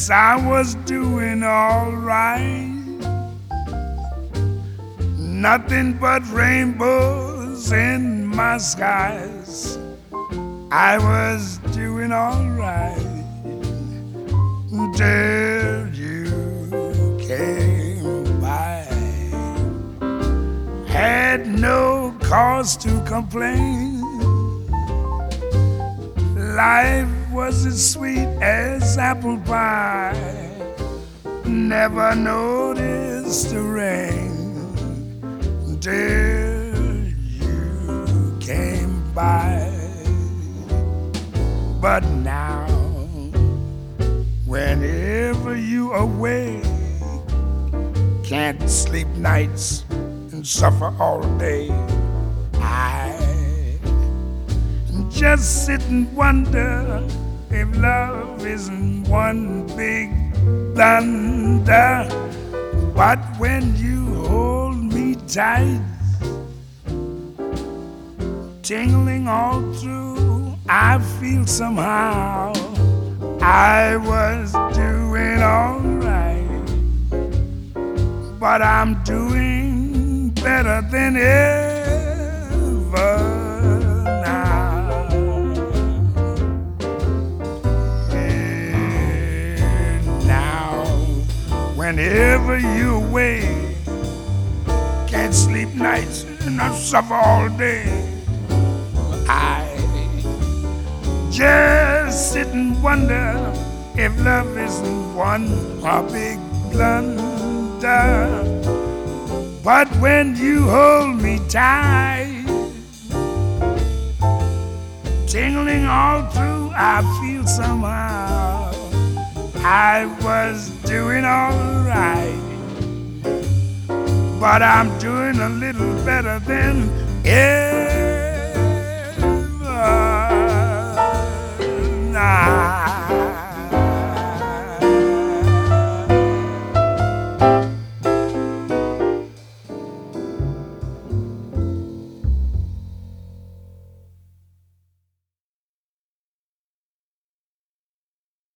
Yes, I was doing all right. Nothing but rainbows in my skies. I was doing all right until you came by. Had no cause to complain. Life was as sweet as apple pie. Never noticed the rain until you came by. But now, whenever you away, can't sleep nights and suffer all day. I just sit and wonder if love isn't one big thunder. But when you hold me tight, tingling all through, I feel somehow I was doing all right. But I'm doing better than ever now. And now, whenever you're away, can't sleep nights and I suffer all day. I just sit and wonder if love isn't one a big blunder. But when you hold me tight, tingling all through, I feel somehow I was doing all right. But I'm doing a little better than ever.